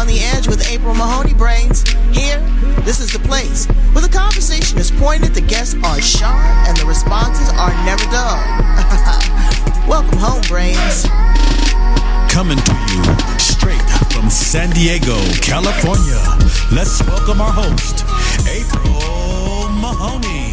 On the Edge with April Mahoney Brains. Here, this is the place where the conversation is pointed, the guests are sharp, and the responses are never dull. Welcome home, Brains. Coming to you straight from San Diego, California. Let's welcome our host, April Mahoney.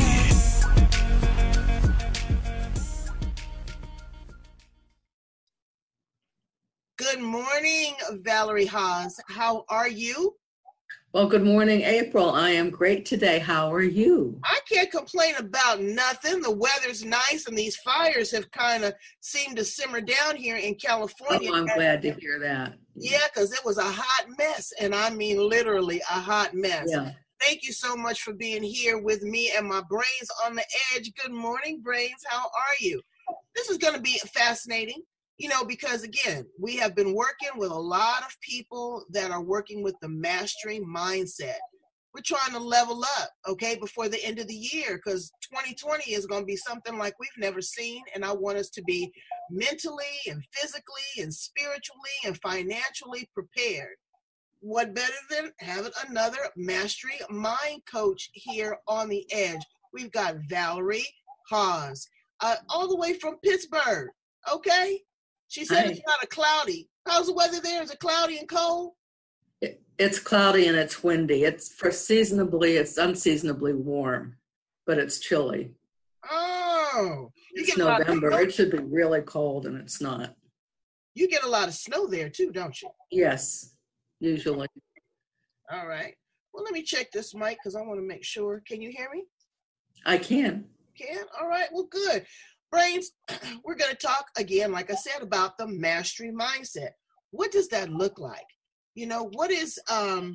Good morning, Valerie Haas. How are you? Well, good morning, April. I am great today. How are you? I can't complain about nothing. The weather's nice, and these fires have kind of seemed to simmer down here in California. Oh, I'm glad to hear that. Yeah, because it was a hot mess, and I mean literally a hot mess. Yeah. Thank you so much for being here with me and my Brains on the Edge. Good morning, Brains. How are you? This is going to be fascinating. You know, because again, we have been working with a lot of people that are working with the mastery mindset. We're trying to level up, okay, before the end of the year, because 2020 is going to be something like we've never seen. And I want us to be mentally and physically and spiritually and financially prepared. What better than having another mastery mind coach here on the Edge? We've got Valerie Haas, all the way from Pittsburgh, okay? She said It's kind of cloudy. How's the weather there? Is it cloudy and cold? It's cloudy and it's windy. It's unseasonably warm, but it's chilly. Oh. It's November. It should be really cold and it's not. You get a lot of snow there too, don't you? Yes, usually. All right. Well, let me check this mic because I want to make sure. Can you hear me? I can. Can? All right. Well, good. Brains, we're going to talk again, like I said, about the mastery mindset. What does that look like? You know, what is a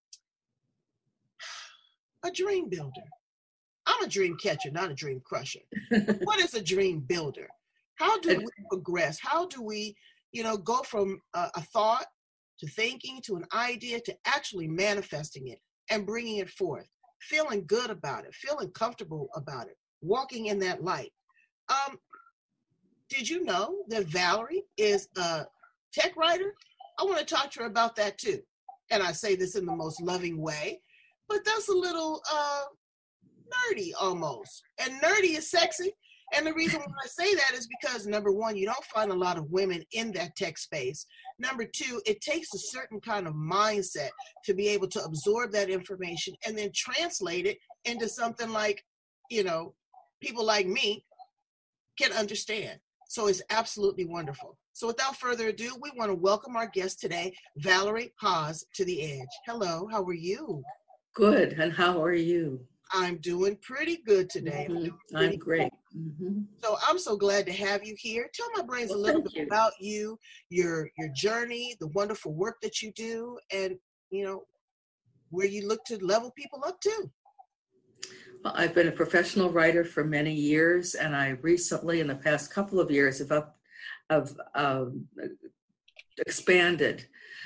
dream builder? I'm a dream catcher, not a dream crusher. What is a dream builder? How do we progress? How do we, go from a thought to thinking to an idea to actually manifesting it and bringing it forth, feeling good about it, feeling comfortable about it, walking in that light? Did you know that Valerie is a tech writer? I want to talk to her about that too. And I say this in the most loving way, but that's a little nerdy almost. And nerdy is sexy. And the reason why I say that is because, number one, you don't find a lot of women in that tech space. Number two, it takes a certain kind of mindset to be able to absorb that information and then translate it into something like, people like me can understand. So it's absolutely wonderful. So without further ado, we want to welcome our guest today, Valerie Haas, to the Edge. Hello, how are you? Good, and how are you? I'm doing pretty good today. Mm-hmm. I'm great. Mm-hmm. So I'm so glad to have you here. Tell my brains a little bit about you, your journey, the wonderful work that you do, and where you look to level people up to. Well, I've been a professional writer for many years, and I recently, in the past couple of years, have expanded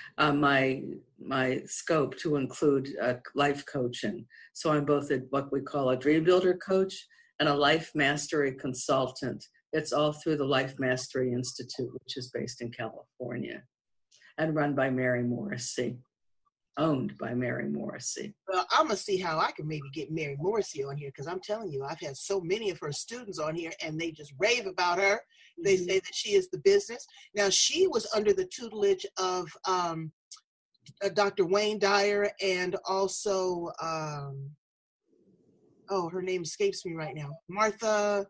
my scope to include life coaching. So I'm both what we call a dream builder coach and a life mastery consultant. It's all through the Life Mastery Institute, which is based in California and run by Mary Morrissey. Owned by Mary Morrissey. Well, I'm going to see how I can maybe get Mary Morrissey on here, because I'm telling you, I've had so many of her students on here and they just rave about her. They say that she is the business. Now, she was under the tutelage of Dr. Wayne Dyer and also, her name escapes me right now, Martha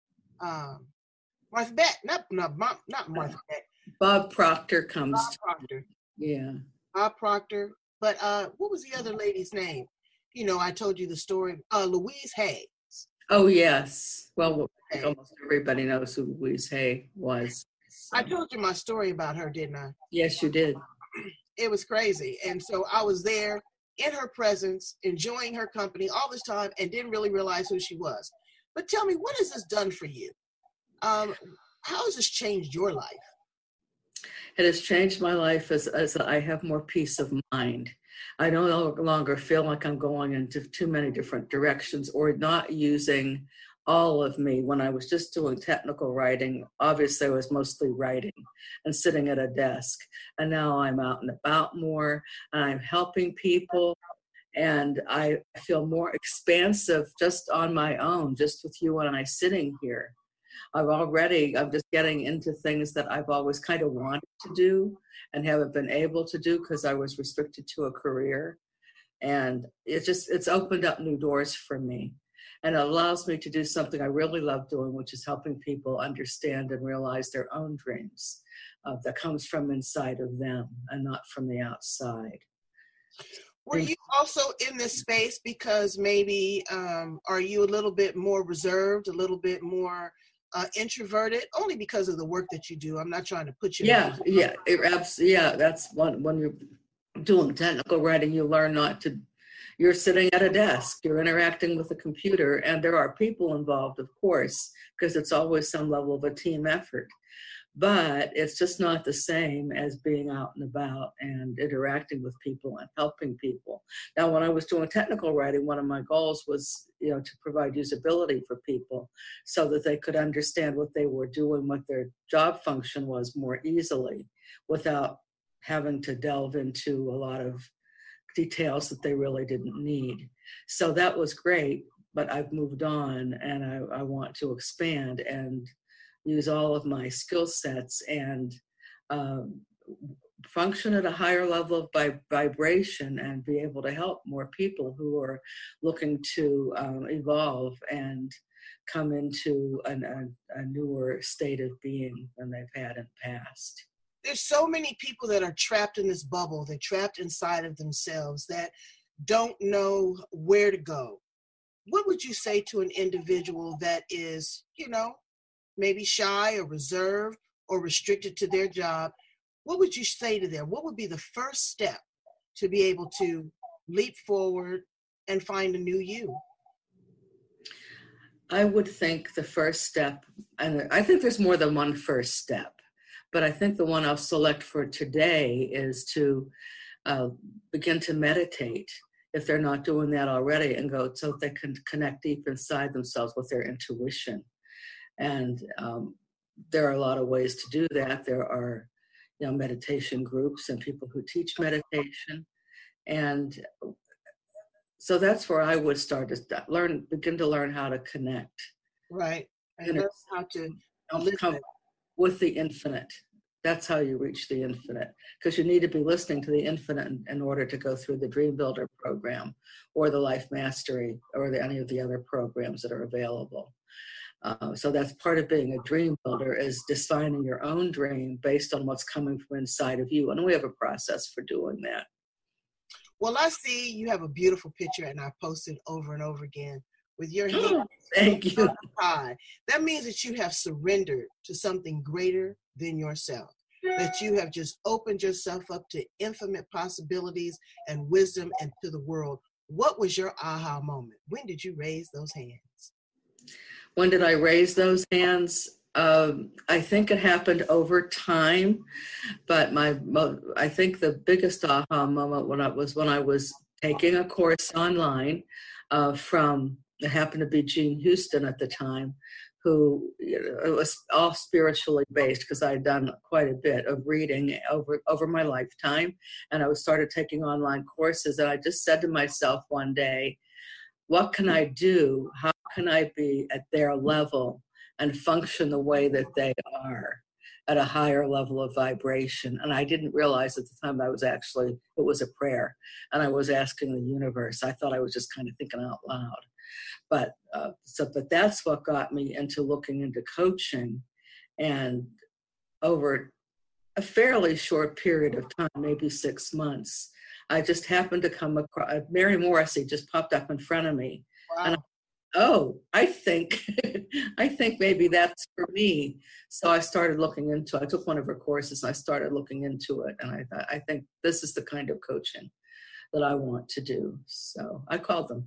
Beck, not Martha Beck. Bob Proctor comes. Bob Proctor. Yeah. Bob Proctor. But what was the other lady's name? I told you the story. Louise Hay. Oh, yes. Well, almost everybody knows who Louise Hay was. I told you my story about her, didn't I? Yes, you did. It was crazy. And so I was there in her presence, enjoying her company all this time, and didn't really realize who she was. But tell me, what has this done for you? How has this changed your life? It has changed my life as I have more peace of mind. I no longer feel like I'm going into too many different directions or not using all of me. When I was just doing technical writing, obviously I was mostly writing and sitting at a desk. And now I'm out and about more, and I'm helping people. And I feel more expansive just on my own, just with you and I sitting here. I'm just getting into things that I've always kind of wanted to do and haven't been able to do because I was restricted to a career. And it's opened up new doors for me. And it allows me to do something I really love doing, which is helping people understand and realize their own dreams that comes from inside of them and not from the outside. Were you also in this space because maybe are you a little bit more reserved, a little bit more introverted, only because of the work that you do? I'm not trying to put you. That's when you're doing technical writing, you learn not to. You're sitting at a desk, you're interacting with a computer, and there are people involved, of course, because it's always some level of a team effort. But it's just not the same as being out and about and interacting with people and helping people. Now, when I was doing technical writing, one of my goals was, to provide usability for people so that they could understand what they were doing, what their job function was more easily without having to delve into a lot of details that they really didn't need. So that was great, but I've moved on and I want to expand and use all of my skill sets and function at a higher level of vibration and be able to help more people who are looking to evolve and come into a newer state of being than they've had in the past. There's so many people that are trapped in this bubble. They're trapped inside of themselves that don't know where to go. What would you say to an individual that is, maybe shy or reserved or restricted to their job? What would you say to them? What would be the first step to be able to leap forward and find a new you? I would think the first step, and I think there's more than one first step, but I think the one I'll select for today is to begin to meditate if they're not doing that already, and go so they can connect deep inside themselves with their intuition. And there are a lot of ways to do that. There are, meditation groups and people who teach meditation. And so that's where I would start to begin to learn how to connect. Right. And learn how to come with the infinite. That's how you reach the infinite, because you need to be listening to the infinite in order to go through the Dream Builder program or the Life Mastery or any of the other programs that are available. So that's part of being a dream builder, is defining your own dream based on what's coming from inside of you. And we have a process for doing that. Well, I see you have a beautiful picture, and I posted over and over again with your hands thank you high. That means that you have surrendered to something greater than yourself, that you have just opened yourself up to infinite possibilities and wisdom and to the world. What was your aha moment? When did you raise those hands? When did I raise those hands? I think it happened over time, but I think the biggest aha moment when I was taking a course online from, it happened to be Jean Houston at the time, who, it was all spiritually based, because I had done quite a bit of reading over my lifetime, and I started taking online courses, and I just said to myself one day, what can I do? How can I be at their level and function the way that they are at a higher level of vibration? And I didn't realize at the time it was a prayer, and I was asking the universe. I thought I was just kind of thinking out loud. But that's what got me into looking into coaching. And over a fairly short period of time, maybe 6 months, I just happened to come across, Mary Morrissey just popped up in front of me. Wow. And I think maybe that's for me. So I started looking into it. I took one of her courses and I started looking into it. And I thought, I think this is the kind of coaching that I want to do. So I called them.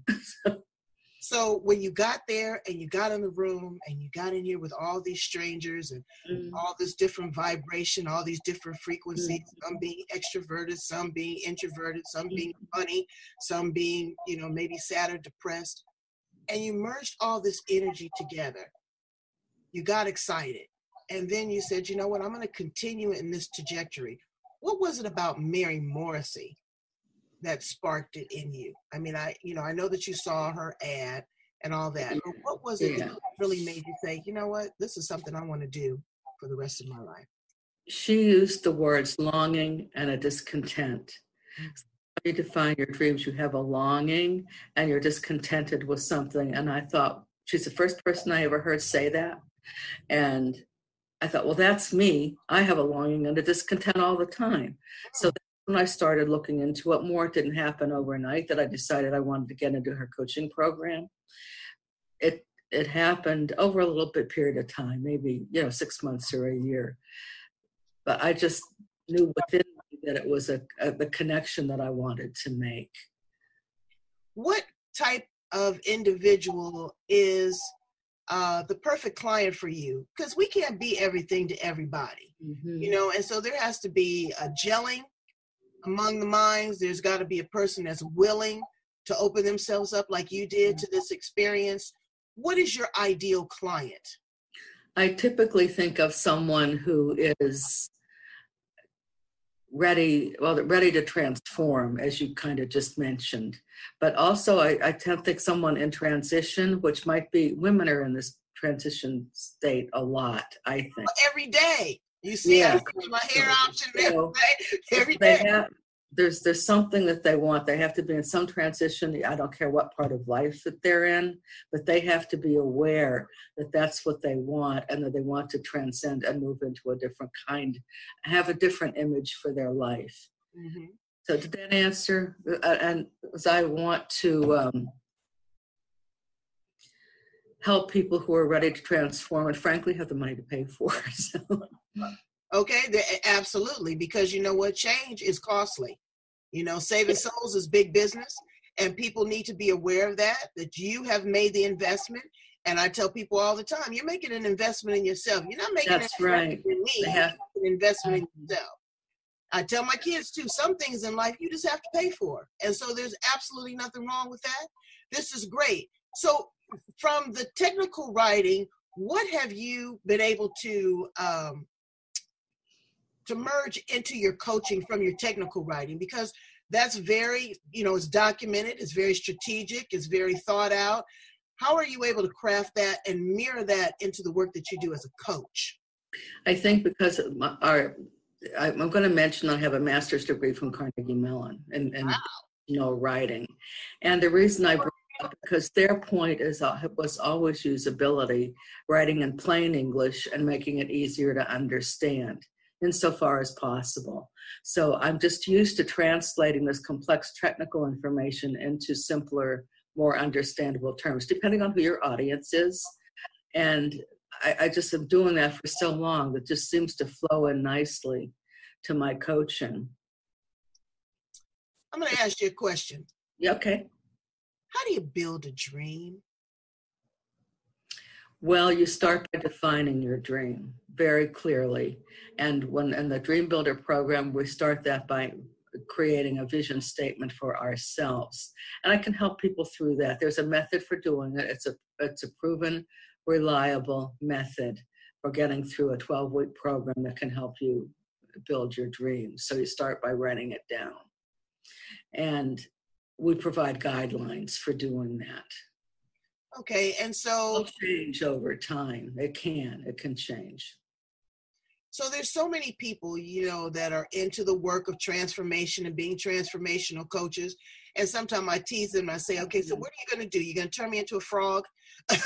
So when you got there and you got in the room and you got in here with all these strangers and all this different vibration, all these different frequencies, some being extroverted, some being introverted, some being funny, some being, maybe sad or depressed. and you merged all this energy together. You got excited. And then you said, you know what, I'm going to continue in this trajectory. What was it about Mary Morrissey that sparked it in you? I mean, I know that you saw her ad and all that, but what was it that really made you say, you know what, this is something I want to do for the rest of my life? She used the words longing and a discontent. Mm-hmm. You define your dreams, you have a longing and you're discontented with something. And I thought, she's the first person I ever heard say that. And I thought, well, that's me. I have a longing and a discontent all the time. So when I started looking into it more, it didn't happen overnight that I decided I wanted to get into her coaching program. It happened over a little bit period of time, maybe, 6 months or a year. But I just knew within me that it was the connection that I wanted to make. What type of individual is the perfect client for you? Because we can't be everything to everybody, and so there has to be a gelling among the minds. There's got to be a person that's willing to open themselves up like you did to this experience. What is your ideal client? I typically think of someone who is ready to transform, as you kind of just mentioned. But also I tend to think someone in transition, which might be, women are in this transition state a lot, I think. Well, every day. You see, I see my hair option every day. There's something that they want. They have to be in some transition. I don't care what part of life that they're in, but they have to be aware that that's what they want and that they want to transcend and move into a different kind, have a different image for their life. Mm-hmm. So did that answer? And as I want to help people who are ready to transform and frankly have the money to pay for it. So. Okay, absolutely, because you know what? Change is costly. Saving souls is big business, and people need to be aware of that you have made the investment. And I tell people all the time, you're making an investment in yourself. You're not making an investment in me, you're making an investment in yourself. I tell my kids too, some things in life you just have to pay for. And so there's absolutely nothing wrong with that. This is great. So from the technical writing, what have you been able to merge into your coaching from your technical writing? Because that's very, it's documented, it's very strategic, it's very thought out. How are you able to craft that and mirror that into the work that you do as a coach? I think because I'm going to mention I have a master's degree from Carnegie Mellon in writing. And the reason I bring it up, because their point was always usability, writing in plain English and making it easier to understand insofar as possible. So I'm just used to translating this complex technical information into simpler, more understandable terms, depending on who your audience is. And I just am doing that for so long that just seems to flow in nicely to my coaching. I'm going to ask you a question. Yeah, okay. How do you build a dream? Well, you start by defining your dream very clearly. And in the Dream Builder program, we start that by creating a vision statement for ourselves. And I can help people through that. There's a method for doing it. It's a proven, reliable method for getting through a 12-week program that can help you build your dreams. So you start by writing it down. And we provide guidelines for doing that. Okay, and so... It'll change over time. It can change. So there's so many people, that are into the work of transformation and being transformational coaches. And sometimes I tease them and I say, okay, so what are you going to do? You're going to turn me into a frog? But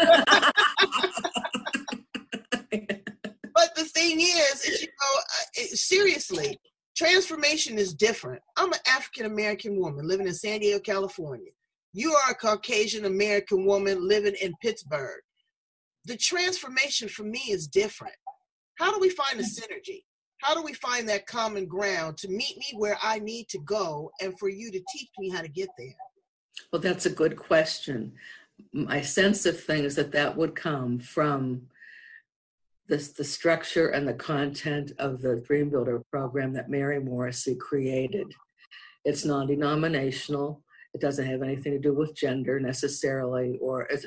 the thing is seriously, transformation is different. I'm an African-American woman living in San Diego, California. You are a Caucasian American woman living in Pittsburgh. The transformation for me is different. How do we find a synergy? How do we find that common ground to meet me where I need to go and for you to teach me how to get there? Well, that's a good question. My sense of things that would come from the structure and the content of the Dream Builder program that Mary Morrissey created. It's non-denominational. It doesn't have anything to do with gender necessarily, or it's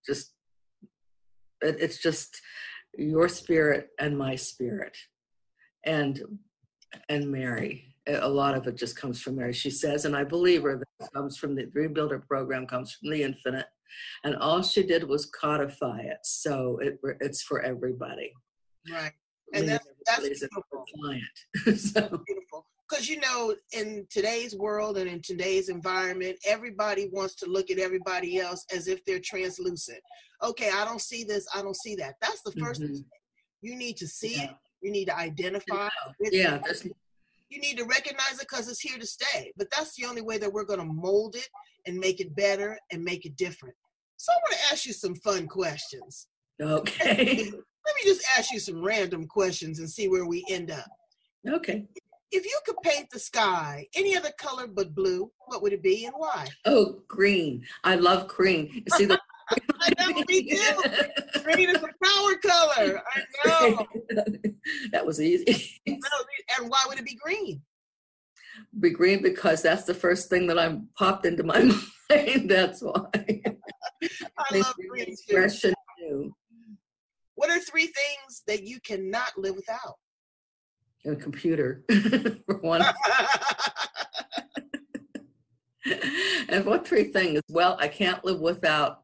just your spirit and my spirit, and Mary. A lot of it just comes from Mary. She says, and I believe her, that it comes from the Dream Builder program, comes from the infinite, and all she did was codify it, so it's for everybody. Right, and that's beautiful. So. Beautiful, because in today's world and in today's environment, everybody wants to look at everybody else as if they're translucent. Okay, I don't see this, I don't see that. That's the first mistake. You need to see it. You need to identify it. Yeah. You need to recognize it because it's here to stay. But that's the only way that we're going to mold it and make it better and make it different. So I want to ask you some fun questions. Okay. Let me just ask you some random questions and see where we end up. Okay. If you could paint the sky any other color but blue, what would it be and why? Oh, green. I love green. You see the I know, me too. Green is a power color. I know. That was easy. And why would it be green? Be green because that's the first thing that popped into my mind. That's why. I love green too. Fresh and new. What are 3 things that you cannot live without? A computer, for one. And what 3 things? Well, I can't live without,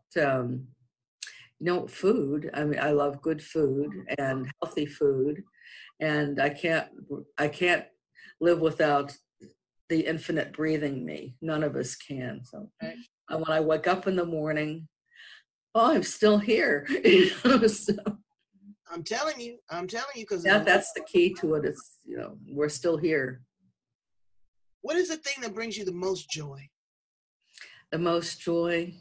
food. I mean, I love good food and healthy food, and I can't live without the infinite breathing me. None of us can. So, when I wake up in the morning, I'm still here. So. I'm telling you, because that's the key to it. It's we're still here. What is the thing that brings you the most joy? The most joy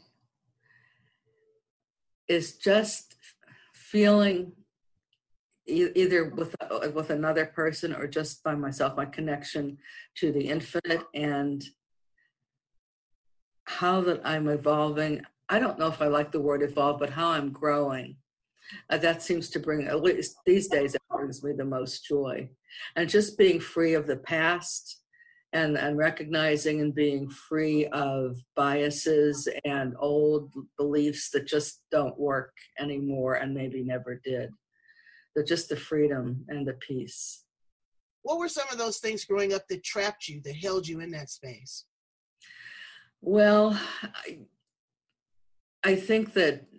is just feeling either with another person or just by myself, my connection to the infinite and how that I'm evolving. I don't know if I like the word evolve, but how I'm growing. That seems to bring, at least these days, it brings me the most joy. And just being free of the past and recognizing and being free of biases and old beliefs that just don't work anymore and maybe never did. But just the freedom and the peace. What were some of those things growing up that trapped you, that held you in that space? Well, I think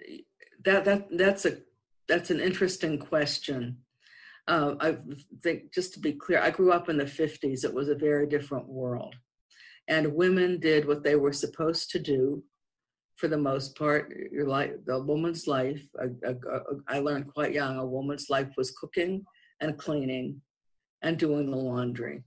that's an interesting question. I think, just to be clear, I grew up in the 50s. It was a very different world. And women did what they were supposed to do for the most part. The woman's life, I learned quite young, a woman's life was cooking and cleaning and doing the laundry.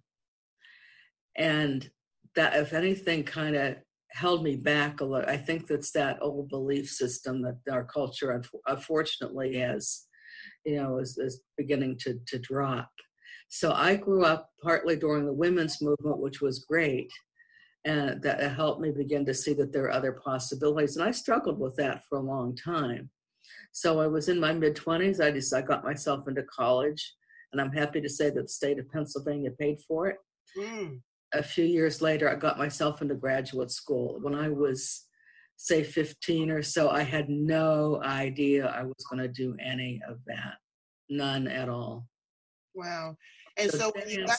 And that, if anything, kind of held me back a lot. I think that's that old belief system that our culture, unfortunately, is beginning to drop. So I grew up partly during the women's movement, which was great, and that helped me begin to see that there are other possibilities. And I struggled with that for a long time. So I was in my mid-20s. I got myself into college, and I'm happy to say that the state of Pennsylvania paid for it. A few years later, I got myself into graduate school. When I was, say, 15 or so, I had no idea I was going to do any of that. None at all. Wow. And so when you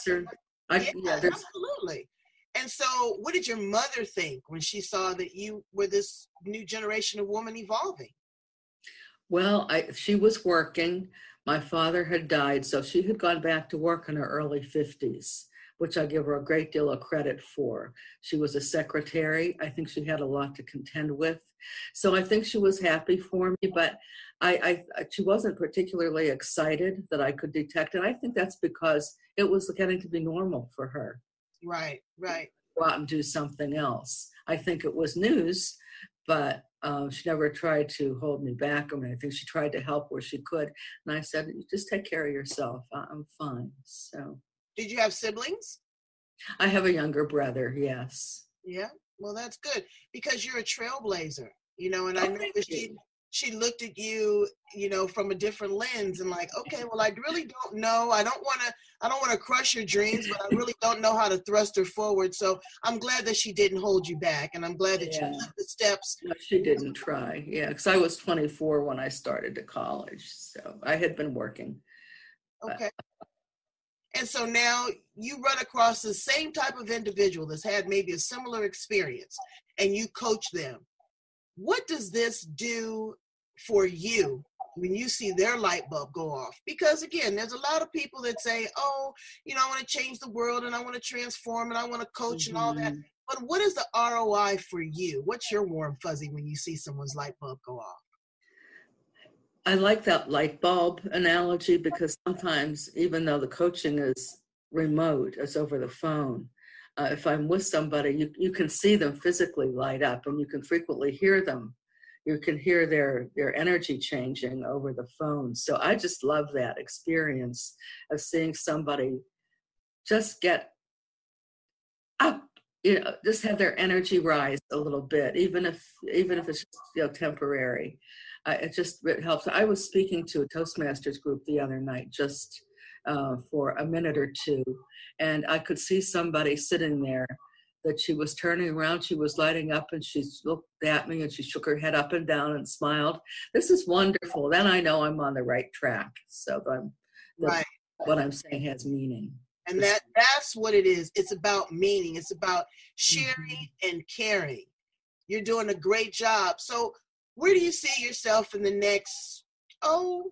absolutely. And so what did your mother think when she saw that you were this new generation of woman evolving? Well, she was working. My father had died, so she had gone back to work in her early 50s. Which I give her a great deal of credit for. She was a secretary. I think she had a lot to contend with. So I think she was happy for me, but she wasn't particularly excited that I could detect it. I think that's because it was getting to be normal for her. Right. Go out and do something else. I think it was news, but she never tried to hold me back. I mean, I think she tried to help where she could. And I said, just take care of yourself. I'm fine. So. Did you have siblings? I have a younger brother, yes. Yeah, well, that's good because you're a trailblazer, and I noticed she looked at you, you know, from a different lens and like, okay, well, I really don't know. I don't want to crush your dreams, but I really don't know how to thrust her forward. So I'm glad that she didn't hold you back. And I'm glad that you took the steps. No, she didn't try. Yeah. Cause I was 24 when I started to college. So I had been working. Okay. And so now you run across the same type of individual that's had maybe a similar experience and you coach them. What does this do for you when you see their light bulb go off? Because again, there's a lot of people that say, oh, you know, I want to change the world and I want to transform and I want to coach and all that. But what is the ROI for you? What's your warm fuzzy when you see someone's light bulb go off? I like that light bulb analogy because sometimes, even though the coaching is remote, it's over the phone, if I'm with somebody, you can see them physically light up and you can frequently hear them. You can hear their energy changing over the phone. So I just love that experience of seeing somebody just get up, you know, just have their energy rise a little bit, even if it's just, you know, temporary. It helps. I was speaking to a Toastmasters group the other night just for a minute or two, and I could see somebody sitting there that she was turning around, she was lighting up, and she looked at me and she shook her head up and down and smiled. This is wonderful. Then I know I'm on the right track. So right. What I'm saying has meaning. And that's what it is. It's about meaning. It's about sharing and caring. You're doing a great job. So where do you see yourself in the next, 2-3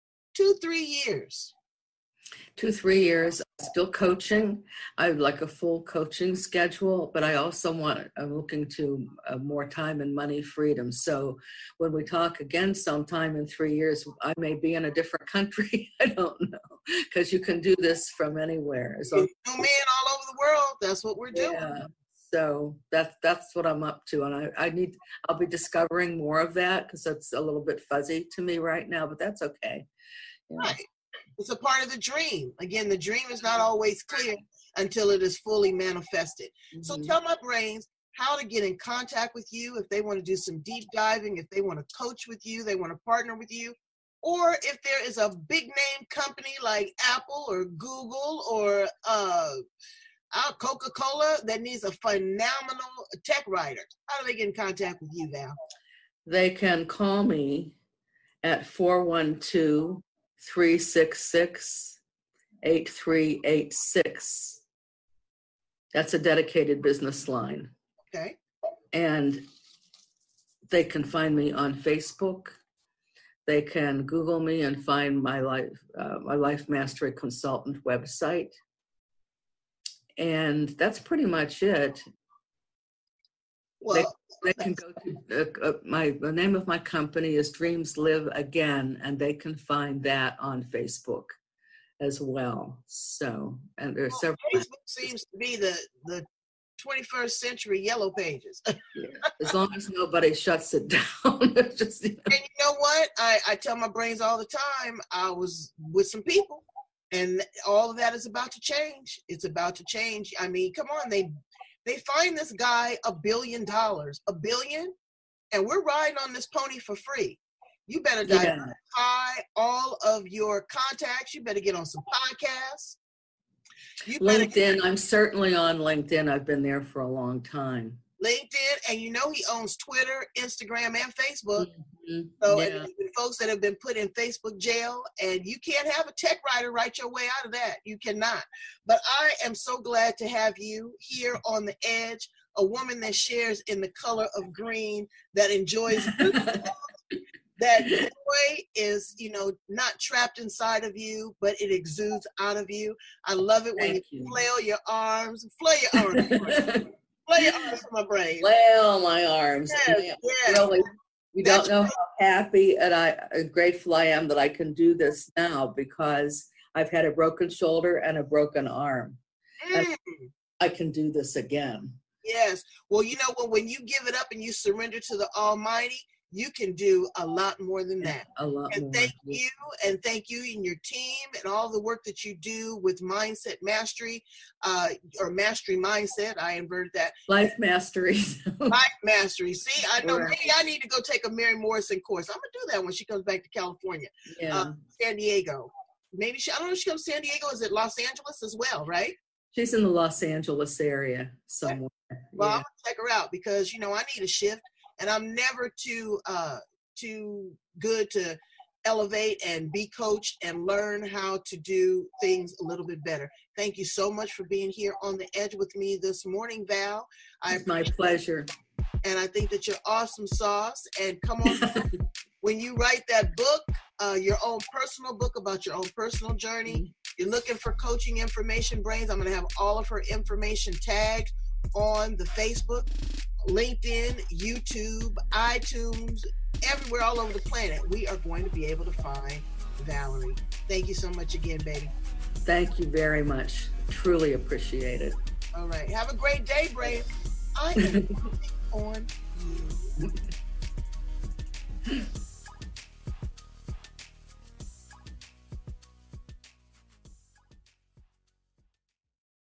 years? 2-3 years, still coaching. I would like a full coaching schedule, but I'm looking to more time and money freedom. So when we talk again sometime in 3 years, I may be in a different country. I don't know, because you can do this from anywhere. So Zoom in all over the world. That's what we're doing. Yeah. So that's what I'm up to. And I'll be discovering more of that because that's a little bit fuzzy to me right now, but that's okay. Yeah. Right. It's a part of the dream. Again, the dream is not always clear until it is fully manifested. So tell my brains how to get in contact with you if they want to do some deep diving, if they want to coach with you, they want to partner with you, or if there is a big name company like Apple or Google or Coca-Cola that needs a phenomenal tech writer. How do they get in contact with you, Val? They can call me at 412-366-8386. That's a dedicated business line. Okay. And they can find me on Facebook. They can Google me and find my Life Mastery Consultant website. And that's pretty much it. Well, they can go to the name of my company is Dreams Live Again, and they can find that on Facebook as well. So, and there's several. Facebook seems to be the 21st century yellow pages. As long as nobody shuts it down. Just, And you know what? I tell my brains all the time, I was with some people, and all of that is about to change. It's about to change. I mean, come on, they find this guy $1 billion, $1 billion, and we're riding on this pony for free. You better diversify all of your contacts. You better get on some podcasts. LinkedIn, I'm certainly on LinkedIn. I've been there for a long time. LinkedIn, and you know he owns Twitter, Instagram, and Facebook. So and folks that have been put in Facebook jail, and you can't have a tech writer write your way out of that. You cannot. But I am so glad to have you here on the edge, a woman that shares in the color of green, that enjoys that joy is, not trapped inside of you, but it exudes out of you. I love it when you flail your arms. Flail your arms. Flail your arms for my brain. Flail my arms. Yes. Really, you don't know how happy and grateful I am that I can do this now, because I've had a broken shoulder and a broken arm. And I can do this again. Yes. Well, you know what? When you give it up and you surrender to the Almighty, you can do a lot more than that. A lot and more. Thank you and your team and all the work that you do with Mindset Mastery, or Mastery Mindset. I inverted that. Life Mastery. Life Mastery. See, I know Right. maybe I need to go take a Mary Morrison course. I'm gonna do that when she comes back to California, Yeah. San Diego. Maybe I don't know if she comes to San Diego. Is it Los Angeles as well, right? She's in the Los Angeles area somewhere. Well, Yeah. I'm gonna check her out because I need a shift, and I'm never too good to elevate and be coached and learn how to do things a little bit better. Thank you so much for being here on the edge with me this morning, Val. It's my pleasure. And I think that you're awesome sauce. And come on back when you write that book, your own personal book about your own personal journey. You're looking for coaching information, Brains. I'm going to have all of her information tagged on the Facebook, LinkedIn, YouTube, iTunes, everywhere all over the planet. We are going to be able to find Valerie. Thank you so much again, baby. Thank you very much. Truly appreciate it. All right. Have a great day, Brains. I am on you.